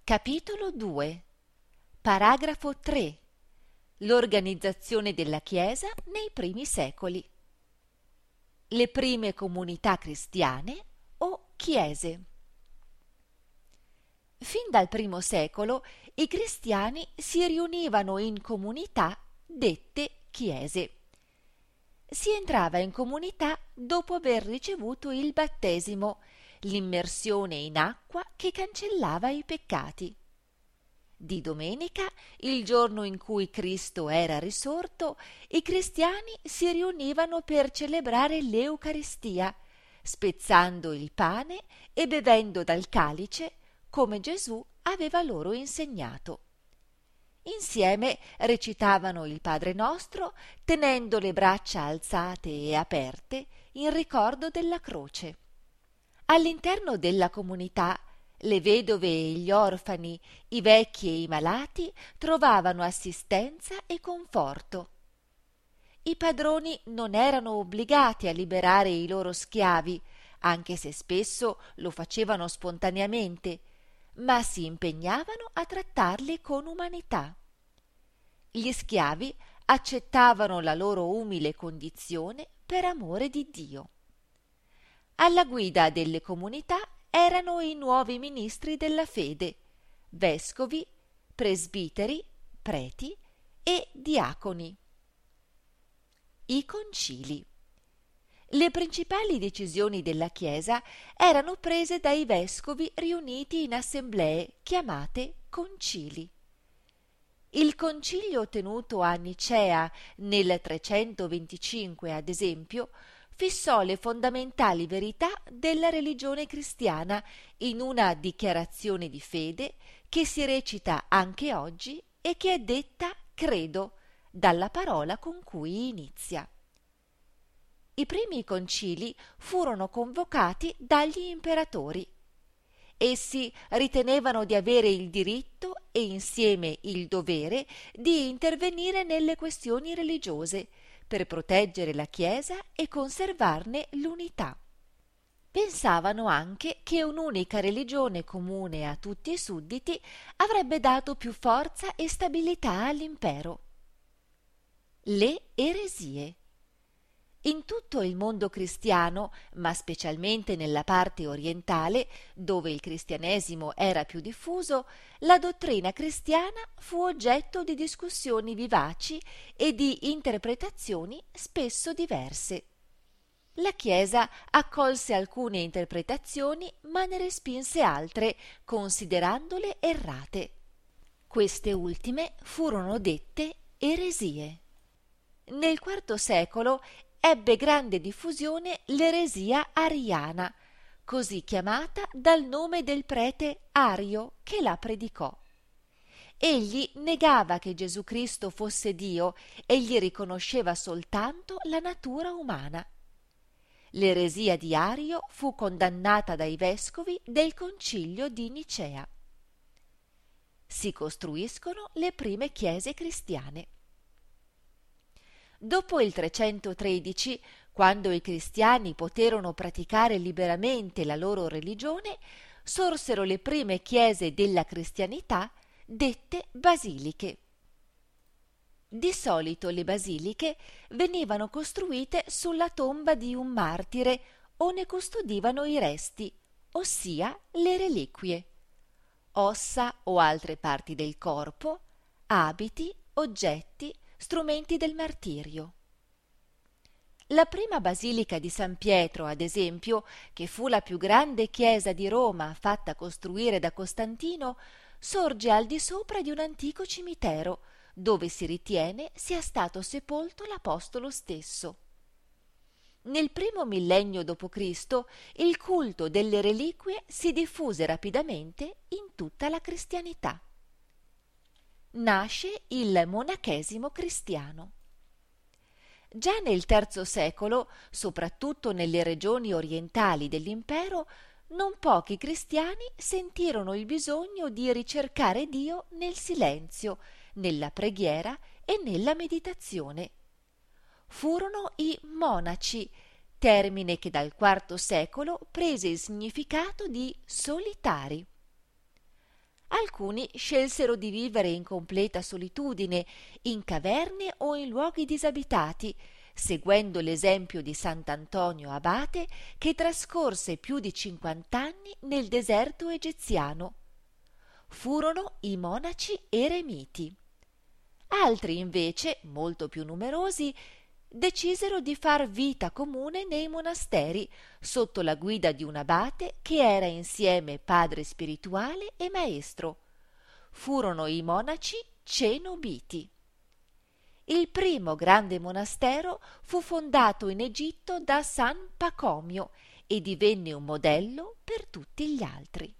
Capitolo 2. Paragrafo 3. L'organizzazione della Chiesa nei primi secoli. Le prime comunità cristiane o chiese. Fin dal primo secolo i cristiani si riunivano in comunità dette chiese. Si entrava in comunità dopo aver ricevuto il battesimo, l'immersione in acqua che cancellava i peccati. Di domenica, il giorno in cui Cristo era risorto, i cristiani si riunivano per celebrare l'Eucaristia, spezzando il pane e bevendo dal calice, come Gesù aveva loro insegnato. Insieme recitavano il Padre Nostro, tenendo le braccia alzate e aperte in ricordo della croce. All'interno della comunità, le vedove e gli orfani, i vecchi e i malati trovavano assistenza e conforto. I padroni non erano obbligati a liberare i loro schiavi, anche se spesso lo facevano spontaneamente, ma si impegnavano a trattarli con umanità. Gli schiavi accettavano la loro umile condizione per amore di Dio. Alla guida delle comunità erano i nuovi ministri della fede, vescovi, presbiteri, preti e diaconi. I concili. Le principali decisioni della Chiesa erano prese dai vescovi riuniti in assemblee chiamate concili. Il concilio tenuto a Nicea nel 325, ad esempio, fissò le fondamentali verità della religione cristiana in una dichiarazione di fede che si recita anche oggi e che è detta credo, dalla parola con cui inizia. I primi concili furono convocati dagli imperatori. Essi ritenevano di avere il diritto e insieme il dovere di intervenire nelle questioni religiose per proteggere la Chiesa e conservarne l'unità. Pensavano anche che un'unica religione comune a tutti i sudditi avrebbe dato più forza e stabilità all'impero. Le eresie. In tutto il mondo cristiano, ma specialmente nella parte orientale, dove il cristianesimo era più diffuso, la dottrina cristiana fu oggetto di discussioni vivaci e di interpretazioni spesso diverse. La Chiesa accolse alcune interpretazioni, ma ne respinse altre, considerandole errate. Queste ultime furono dette eresie. Nel IV secolo ebbe grande diffusione l'eresia ariana, così chiamata dal nome del prete Ario che la predicò. Egli negava che Gesù Cristo fosse Dio e gli riconosceva soltanto la natura umana. L'eresia di Ario fu condannata dai vescovi del concilio di Nicea. Si costruiscono le prime chiese cristiane. Dopo il 313, quando i cristiani poterono praticare liberamente la loro religione, sorsero le prime chiese della cristianità, dette basiliche. Di solito le basiliche venivano costruite sulla tomba di un martire o ne custodivano i resti, ossia le reliquie, ossa o altre parti del corpo, abiti, oggetti, strumenti del martirio. La prima basilica di San Pietro, ad esempio, che fu la più grande chiesa di Roma fatta costruire da Costantino, sorge al di sopra di un antico cimitero, dove si ritiene sia stato sepolto l'apostolo stesso. Nel primo millennio d.C. il culto delle reliquie si diffuse rapidamente in tutta la cristianità. Nasce il monachesimo cristiano. Già nel III secolo, soprattutto nelle regioni orientali dell'impero, non pochi cristiani sentirono il bisogno di ricercare Dio nel silenzio, nella preghiera e nella meditazione. Furono i monaci, termine che dal IV secolo prese il significato di solitari. alcuni scelsero di vivere in completa solitudine, in caverne o in luoghi disabitati, seguendo l'esempio di Sant'Antonio Abate, che trascorse più di 50 anni nel deserto egiziano. Furono i monaci eremiti. Altri invece, molto più numerosi, decisero di far vita comune nei monasteri sotto la guida di un abate che era insieme padre spirituale e maestro. Furono i monaci cenobiti. Il primo grande monastero fu fondato in Egitto da San Pacomio e divenne un modello per tutti gli altri.